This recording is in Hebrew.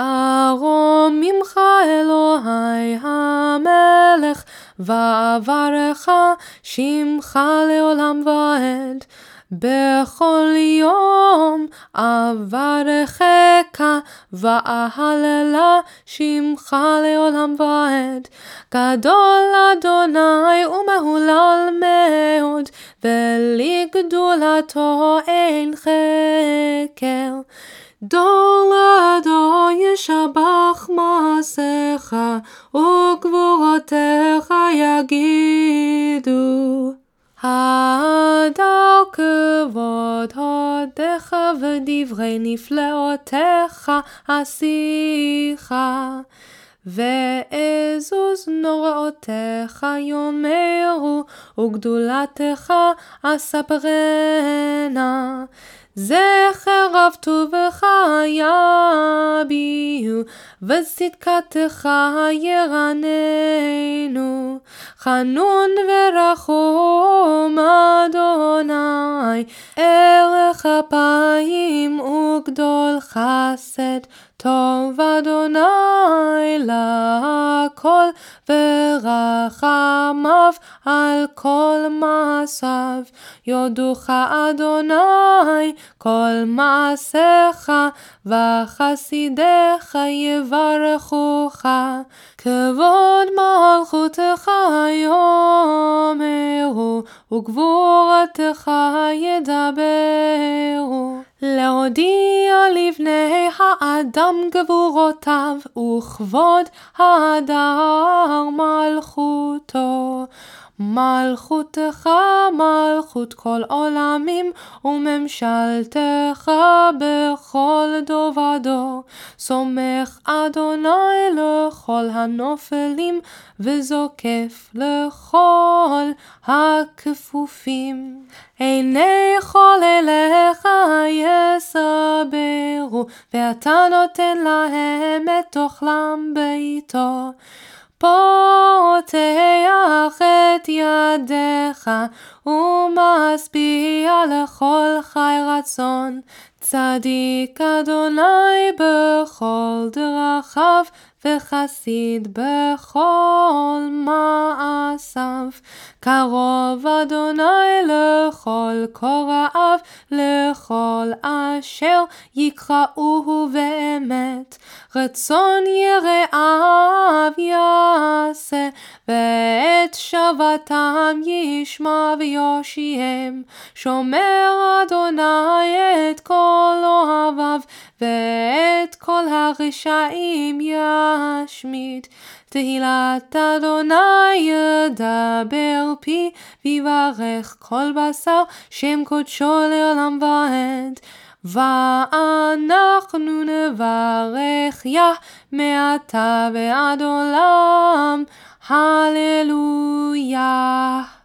ארום ממך אלוהי המלך, ואברך שמך לעולם ועד. בכל יום אברכך ואהללה שמך לעולם ועד. גדול אדוני ומהולל מאוד, ולגדולתו אין חקר. דור לדור ישבח מעשיך, וגבורתך יגידו. הדר כבוד הודך, ודברי נפלאותיך אשיך. ועזוז נוראותיך יאמרו, וגדולתך אספרנה. זכר רב טובך יביעו, וצדקתך ירננו. חנון ורחום אדוני, ערך אפיים וגדול חסד. טוב אדוני לכל, ורחמיו על כל מעשיו. יודוך אדוני כל מעשיך, וחסידיך יברכוך. כבוד מלכותך יאמרו, וגבורתך ידברו. להודיע לבני האדם גבורותיו, וכבוד ההדר מלכותו. מלכותך מלכות כל עולמים, וממשלתך בכל דור ודור. סומך אדוני לכל הנופלים, וזוקף לכל הכפופים. עיני כל אליך יסברו, ואתה נותן להם את אוכלם ביתו. פותח את ידיך, ומשביע לכל חי רצון. צדיק אדוני בכל דרכיו, וחסיד בכל מעשיו. קרוב אדוני לכל קוראיו, לכל אשר יקראוהו באמת. רצון יראיו יעשה, ואת שבתם ישמע ויושיעם. שומר אדוני את כל אוהביו, ואת כל הרשעים ישמיד. תהילת אדוני ידבר פי, ויברך כל בשר שם קודשו לעולם ועד. ואנחנו נברך יה מעתה ועד עולם. הללויה.